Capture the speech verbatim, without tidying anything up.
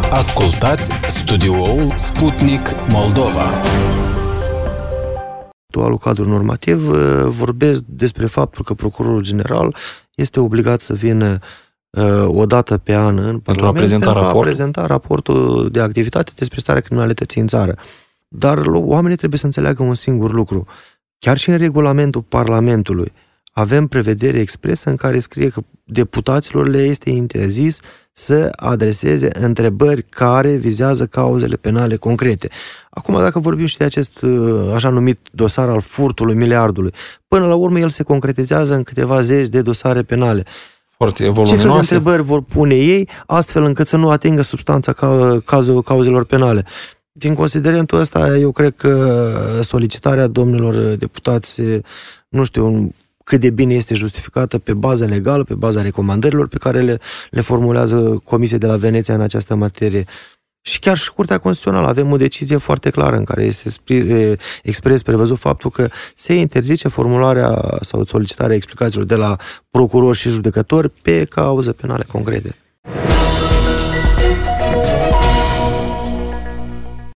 Ascultați studioul Sputnik Moldova. Actualul cadru normativ vorbesc despre faptul că procurorul general este obligat să vină o dată pe an în Parlament a prezenta, pentru raport. a prezenta raportul de activitate despre starea criminalității în țară. Dar oamenii trebuie să înțeleagă un singur lucru. Chiar și în regulamentul Parlamentului avem prevedere expresă în care scrie că deputaților le este interzis să adreseze întrebări care vizează cauzele penale concrete. Acum, dacă vorbim și de acest așa numit dosar al furtului miliardului, până la urmă el se concretizează în câteva zeci de dosare penale. Foarte Ce fel de voluminoase. întrebări vor pune ei, astfel încât să nu atingă substanța ca, cazul, cauzelor penale? Din considerentul ăsta, eu cred că solicitarea domnilor deputați, nu știu cât de bine este justificată pe bază legală, pe baza recomandărilor pe care le, le formulează Comisia de la Veneția în această materie. Și chiar și Curtea Constituțională avem o decizie foarte clară în care este expres prevăzut faptul că se interzice formularea sau solicitarea explicațiilor de la procurori și judecători pe cauze penale concrete.